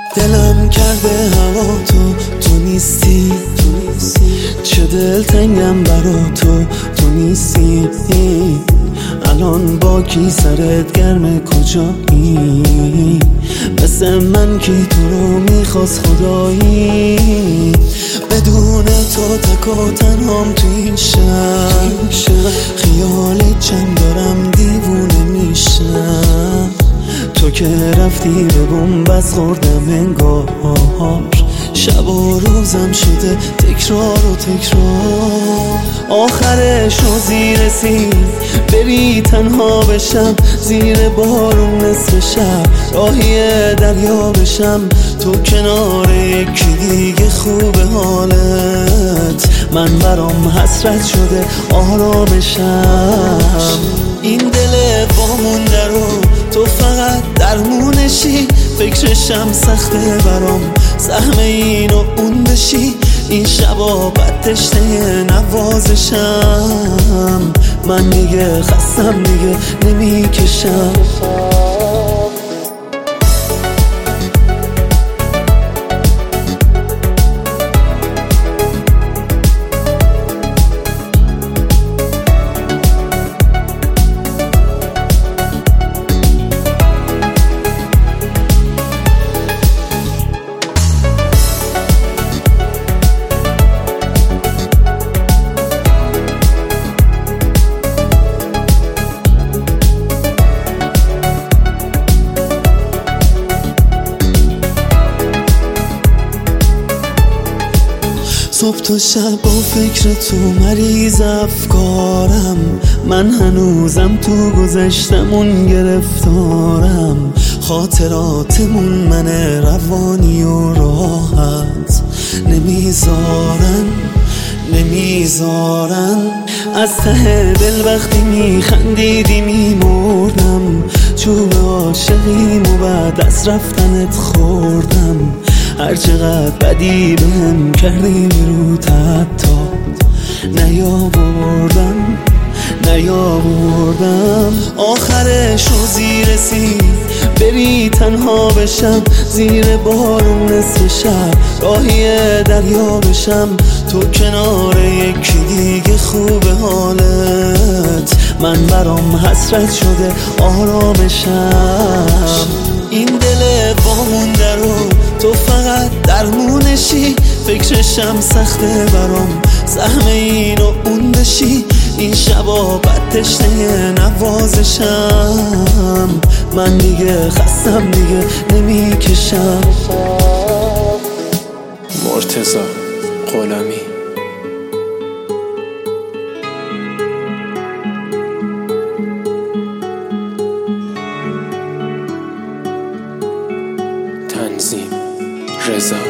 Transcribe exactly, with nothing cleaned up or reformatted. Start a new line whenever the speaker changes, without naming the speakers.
دلم کرده هوا تو تو نیستی تو نیستی چه دلتنگم برا تو تو نیستی الان با کی سرت گرمه کجایی مثل من کی تو رو میخواست خدایی بدون تو تک و تنهام تو این شهر خیال چند دارم دیوونه میشم تو که رفتی به بنبست خوردم انگار شب و روزم شده تکرار و تکرار آخرش روزی رسید بری تنها بشم زیر بارون نصف شب راهی دریا بشم تو کنار یکی دیگه خوبه حالت من برام حسرت شده آرامشم این دل وامونده رو تو فقط درمونشی فکرشم سخته برام سهم این و اون بشی این شبا بد تشنه نوازشم من دیگه خستم دیگه نمیکشم صبح تا شب با فکر تو مریض افکارم من هنوزم تو گذشتمون گرفتارم خاطراتمون من روانی و راحت نمیذارن نمیذارن از ته دل وقتی میخندیدی میمردم چوب عاشقیم و بعد از رفتنت خوردم هر چقدر بدی بهم کردی رو حتی نیاوردم نیاوردم آخرش روزی رسید بری تنها بشم زیر بارون نصف شب راهی دریا بشم تو کنار یکی دیگه خوبه حالت من برام حسرت شده آرامشم این دل وامونده رو تو فقط درمونشی فکرشم سخته برام سهم این و اون بشی این شبا بد تشنه نوازشم من دیگه خستم دیگه نمیکشم
مرتضی غلامی تنظیم رضا